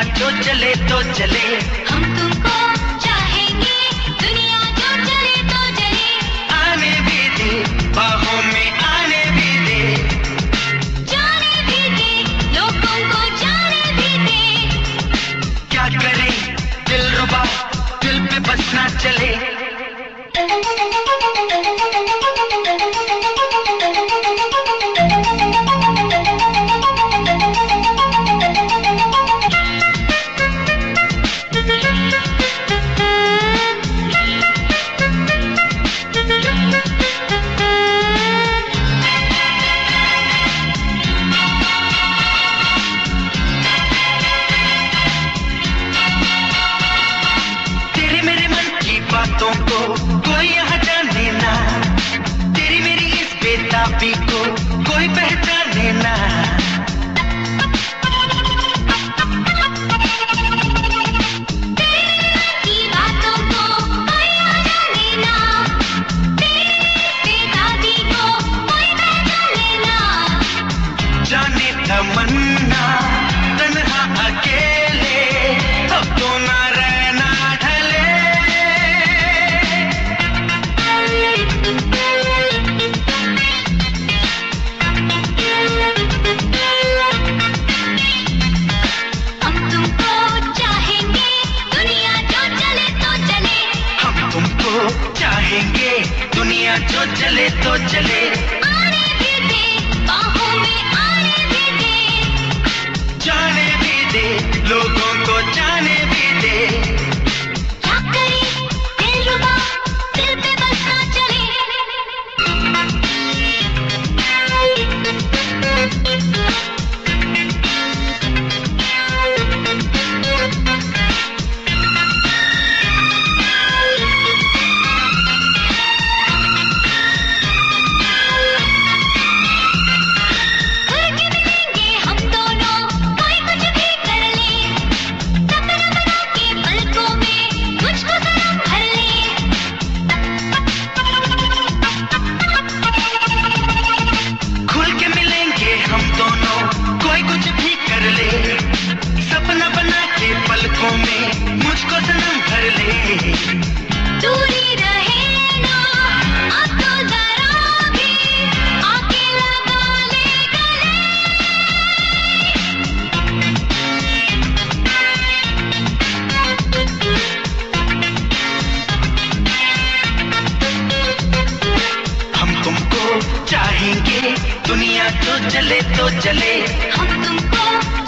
जो चले तो चले। हम तुमको चाहेंगे, दुनिया जो चले तो चले। आने भी दे, बाहों में आने भी दे। जाने भी दे, लोगों को जाने भी दे। क्या करें दिलरुबा, दिल पे बस ना चले। बातों को कोई यहाँ जाने ना, तेरी मेरी इस बेताबी को कोई पहचाने ना। तेरी बातों को कोई यहाँ जाने ना, तेरी बेताबी को कोई पहचाने ना। जाने तमन्ना तन्हा अकेले, अब तो ना रहना ढले। हम तुमको चाहेंगे, दुनिया जो चले तो चले। हम तुमको चाहेंगे, दुनिया जो चले तो चले। आने भी दे, बाहों में आने भी दे। जाने भी दे, लोगों को जाने भी दे। क्या करे दिलरुबा, दिल पे बस ना चले। खुल के मिलेंगे हम दोनों, कोई कुछ भी कर ले। सपना बना के पलकों में मुझको सनम भर ले। खुल के मिलेंगे हम दोनों, कोई कुछ भी कर ले। सपना बना के पलकों में मुझको सनम भर ले। दूरी रहे ना, अब तो जरा भी आके लगा ले गले। हम तुमको चाहेंगे, दुनिया जो चले तो चले। हम तुमको